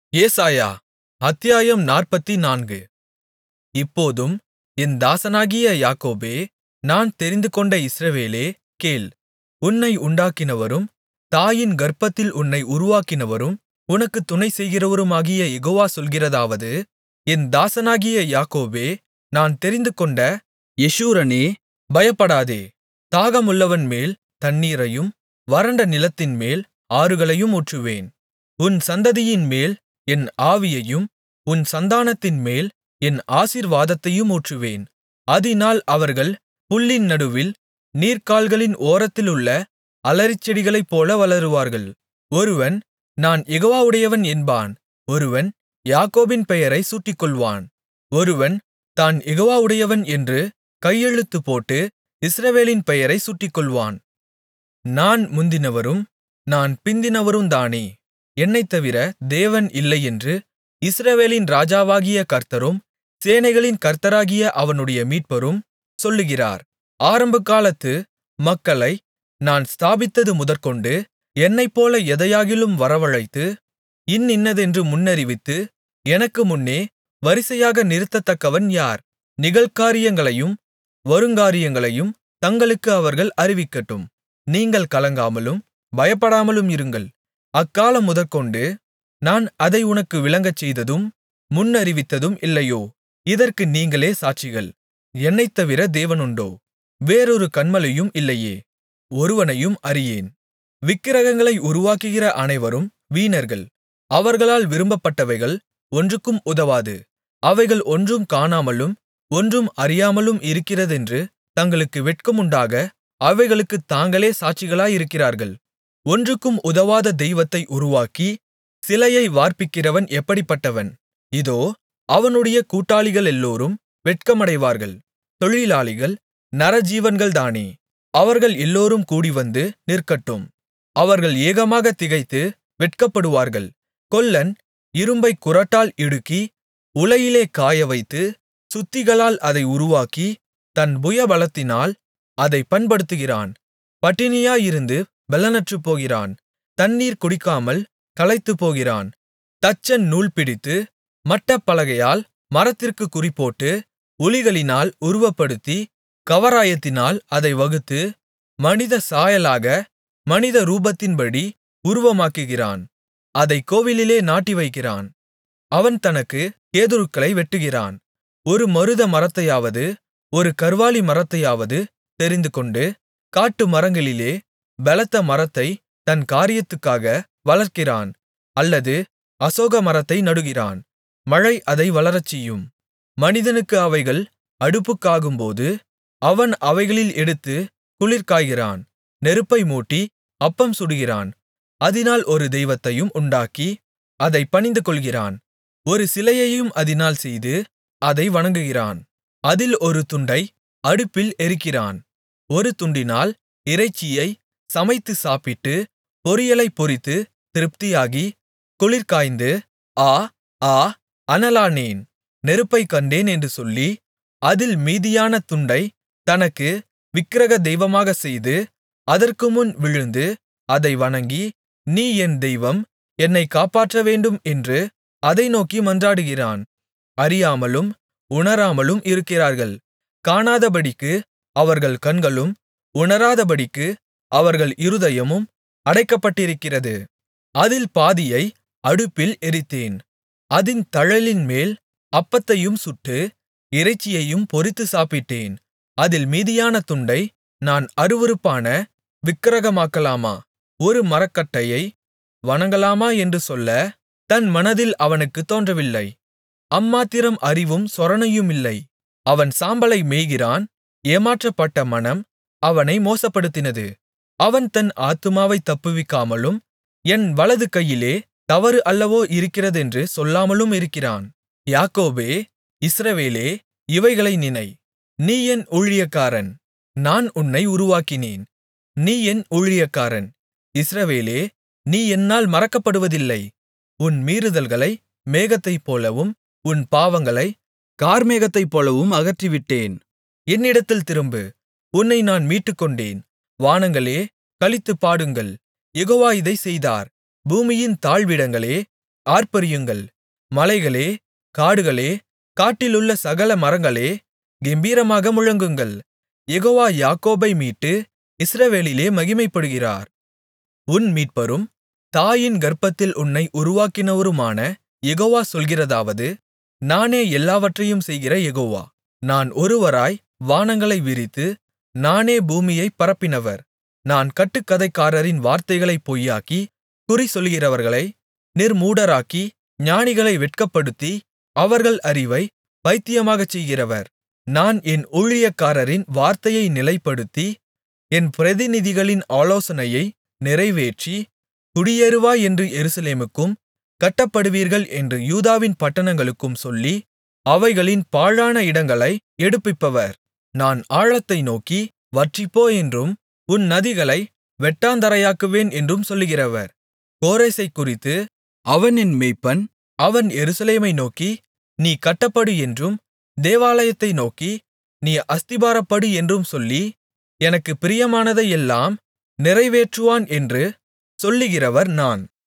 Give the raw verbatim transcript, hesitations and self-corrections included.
ஏசாயா அத்தியாயம் நாற்பத்துநான்கு. இப்போதும் என் தாசனாகிய யாக்கோபே, நான் தெரிந்துகொண்ட இஸ்ரவேலே, கேள். உன்னை உண்டாக்கினவரும் தாயின் கர்ப்பத்தில் உன்னை உருவாக்கினவரும் உனக்குத் துணைசெய்கிறவருமாகிய யெகோவா சொல்கிறதாவது: என் தாசனாகிய யாக்கோபே, நான் தெரிந்துகொண்ட யெஷூரனே, பயப்படாதே. தாகமுள்ளவன்மேல் தண்ணீரையும் வறண்ட நிலத்தின்மேல் ஆறுகளையும் ஊற்றுவேன். உன் சந்ததியின்மேல் என் ஆவியையும் உன் சந்தானத்தின்மேல் என் ஆசீர்வாதத்தையும் ஊற்றுவேன். அதினால் அவர்கள் புல்லின் நடுவில் நீர்க்கால்களின் ஓரத்திலுள்ள அலரிச்செடிகளைப்போல வளருவார்கள். ஒருவன், நான் யெகோவாவுடையவன் என்பான். ஒருவன் யாக்கோபின் பெயரைச் சூட்டிக்கொள்வான். ஒருவன் தான் யெகோவாவுடையவன் என்று கையெழுத்து போட்டு இஸ்ரவேலின் பெயரைச் சூட்டிக்கொள்வான். நான் முந்தினவரும் நான் பிந்தினவருந்தானே, என்னைத்தவிர தேவன் இல்லையென்று இஸ்ரவேலின் ராஜாவாகிய கர்த்தரும் சேனைகளின் கர்த்தராகிய அவனுடைய மீட்பரும் சொல்லுகிறார். ஆரம்பகாலத்து மக்களை நான் ஸ்தாபித்தது முதற்கொண்டு என்னைப்போல எதையாகிலும் வரவழைத்து இன்னின்னதென்று முன்னறிவித்து எனக்கு முன்னே வரிசையாக நிறுத்தத்தக்கவன் யார்? நிகழ்காரியங்களையும் வருங்காரியங்களையும் தங்களுக்கு அவர்கள் அறிவிக்கட்டும். நீங்கள் கலங்காமலும் பயப்படாமலும் இருங்கள். அக்காலம் முதற்கொண்டு நான் அதை உனக்கு விளங்கச்செய்ததும் முன்னறிவித்ததும் இல்லையோ? இதற்கு நீங்களே சாட்சிகள். என்னைத்தவிர தேவனுண்டோ? வேறொரு கன்மலையும் இல்லையே. ஒருவனையும் அறியேன். விக்கிரகங்களை உருவாக்குகிற அனைவரும் வீணர்கள். அவர்களால் விரும்பப்பட்டவைகள் ஒன்றுக்கும் உதவாது. அவைகள் ஒன்றும் காணாமலும் ஒன்றும் அறியாமலும் இருக்கிறதென்று தங்களுக்கு வெட்கமுண்டாக அவைகளுக்குத் தாங்களே சாட்சிகளாயிருக்கிறார்கள். ஒன்றுக்கும் உதவாத தெய்வத்தை உருவாக்கி சிலையை வார்ப்பிக்கிறவன் எப்படிப்பட்டவன்? இதோ, அவனுடைய கூட்டாளிகளெல்லோரும் வெட்கமடைவார்கள். தொழிலாளிகள் நரஜீவன்கள்தானே. அவர்கள் எல்லோரும் கூடிவந்து நிற்கட்டும். அவர்கள் ஏகமாகத் திகைத்து வெட்கப்படுவார்கள். கொல்லன் இரும்பைக் குறட்டால் இடுக்கி உலையிலே காயவைத்து சுத்திகளால் அதை உருவாக்கி தன் புயபலத்தினால் அதைப் பண்படுத்துகிறான். பட்டினியாயிருந்து பெலனற்றுப்போகிறான். தண்ணீர் குடிக்காமல் களைத்துப்போகிறான். தச்சன் நூல் பிடித்து மட்டப்பலகையால் மரத்திற்குக் குறிபோட்டு உளிகளினால் உருவப்படுத்தி கவராயத்தினால் அதை வகுத்து மனித சாயலாக மனித ரூபத்தின்படி உருவமாக்குகிறான். அதைக் கோவிலிலே நாட்டிவைக்கிறான். அவன் தனக்குக் கேதுருக்களை வெட்டுகிறான். ஒரு மருத மரத்தையாவது ஒரு கர்வாலி மரத்தையாவது தெரிந்துகொண்டு காட்டு மரங்களிலே பெலத்த மரத்தைத் தன் காரியத்துக்காக வளர்க்கிறான். அல்லது அசோக மரத்தை நடுகிறான். மழை அதை வளரச்செய்யும். மனிதனுக்கு அவைகள் அடுப்புக்காகும்போது அவன் அவைகளில் எடுத்து குளிர் காய்கிறான். நெருப்பை மூட்டி அப்பம் சுடுகிறான். அதினால் ஒரு தெய்வத்தையும் உண்டாக்கி அதைப் பணிந்துகொள்கிறான். ஒரு சிலையையும் அதினால் செய்து அதை வணங்குகிறான். அதில் ஒரு துண்டை அடுப்பில் எரிக்கிறான். ஒரு துண்டினால் இறைச்சியை சமைத்து சாப்பிட்டு பொரியலைப் பொரித்து திருப்தியாகி குளிர்காய்ந்து ஆ ஆ அனலானேன், நெருப்பைக் கண்டேன் என்று சொல்லி அதில் மீதியான துண்டைத் தனக்கு விக்கிரக தெய்வமாகச் செய்து அதற்குமுன் விழுந்து அதை வணங்கி, நீ என் தெய்வம், என்னைக் காப்பாற்றவேண்டும் என்று அதை நோக்கி மன்றாடுகிறான். அறியாமலும் உணராமலும் இருக்கிறார்கள். காணாதபடிக்கு அவர்கள் கண்களும் உணராதபடிக்கு அவர்கள் இருதயமும் அடைக்கப்பட்டிருக்கிறது. அதில் பாதியை அடுப்பில் எரித்தேன். அதின் தழலின்மேல் அப்பத்தையும் சுட்டு இறைச்சியையும் பொரித்து சாப்பிட்டேன். அதில் மீதியான துண்டை நான் அருவருப்பான விக்கிரகமாக்கலாமா? ஒரு மரக்கட்டையை வணங்கலாமா என்று சொல்ல தன் மனதில் அவனுக்குத் தோன்றவில்லை. அம்மாத்திரம் அறிவும் சொரணையுமில்லை. அவன் சாம்பலை மேய்கிறான். ஏமாற்றப்பட்ட மனம் அவனை மோசப்படுத்தினது. அவன் தன் ஆத்துமாவைத் தப்புவிக்காமலும் என் வலது கையிலே தவறு அல்லவோ இருக்கிறதென்று சொல்லாமலும் இருக்கிறான். யாக்கோபே, இஸ்ரவேலே, இவைகளை நினை. நீ என் ஊழியக்காரன். நான் உன்னை உருவாக்கினேன். நீ என் ஊழியக்காரன். இஸ்ரவேலே, நீ என்னால் மறக்கப்படுவதில்லை. உன் மீறுதல்களை மேகத்தைப்போலவும் உன் பாவங்களை கார்மேகத்தைப்போலவும் அகற்றிவிட்டேன். என்னிடத்தில் திரும்பு. உன்னை நான் மீட்டுக்கொண்டேன். வானங்களே, களித்துப் பாடுங்கள். யெகோவா இதைச் செய்தார். பூமியின் தாழ்விடங்களே, ஆர்ப்பரியுங்கள். மலைகளே, காடுகளே, காட்டிலுள்ள சகல மரங்களே, கெம்பீரமாக முழங்குங்கள். யெகோவா யாக்கோபை மீட்டு இஸ்ரவேலிலே மகிமைப்படுகிறார். உன் மீட்பரும் தாயின் கர்ப்பத்தில் உன்னை உருவாக்கினவருமான யெகோவா சொல்கிறதாவது, நானே எல்லாவற்றையும் செய்கிற யெகோவா. நான் ஒருவராய் வானங்களை விரித்து, நானே பூமியைப் பரப்பினவர். நான் கட்டுக்கதைக்காரரின் வார்த்தைகளைப் பொய்யாக்கி, குறிசொல்லுகிறவர்களை நிர்மூடராக்கி, ஞானிகளை வெட்கப்படுத்தி, அவர்கள் அறிவைப் பைத்தியமாகச் செய்கிறவர். நான் என் ஊழியக்காரரின் வார்த்தையை நிலைப்படுத்தி, என் பிரதிநிதிகளின் ஆலோசனையை நிறைவேற்றி, குடியேறுவாய் என்று எருசலேமுக்கும், கட்டப்படுவீர்கள் என்று யூதாவின் பட்டணங்களுக்கும் சொல்லி, அவைகளின் பாழான இடங்களை எடுப்பிப்பவர். நான் ஆழத்தை நோக்கி, வற்றிப்போ என்றும், உன் நதிகளை வெட்டாந்தரையாக்குவேன் என்றும் சொல்லுகிறவர். கோரேசைக்குறித்து, அவன் என் மேய்ப்பன், அவன் எருசலேமை நோக்கி, நீ கட்டப்படு என்றும், தேவாலயத்தை நோக்கி, நீ அஸ்திபாரப்படு என்றும் சொல்லி, எனக்குப் பிரியமானதையெல்லாம் நிறைவேற்றுவான் என்று சொல்லுகிறவர் நான்.